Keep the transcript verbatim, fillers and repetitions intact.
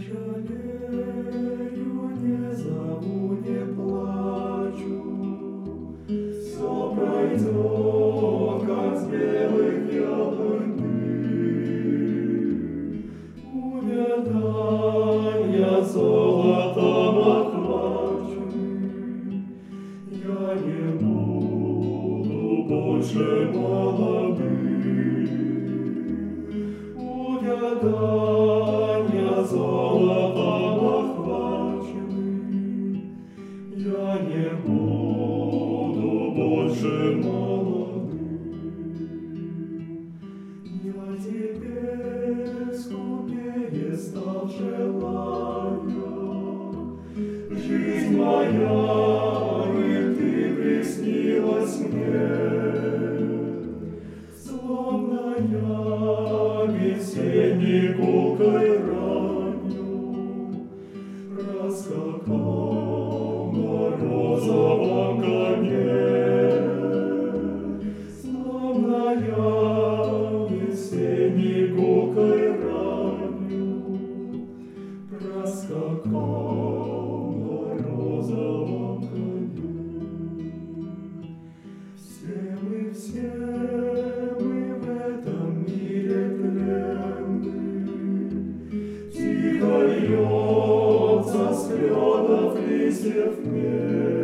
жалею, не зову, не плачу. Все пройдет, как с белых яблонь дым. Увяданья золотом охваченный, я не буду больше молодым. Увяданья золотом охваченный, я не буду больше молодым. Я теперь скупее стал желания, жизнь моя, и ты приснилась мне, словно я весенней гулкой ранью проскакал на розовом коне, словно я весенней гулкой ранью проскакал на розовом коне. Все мы, все мы в этом мире тленны, тихо льется с кленов листьев меч.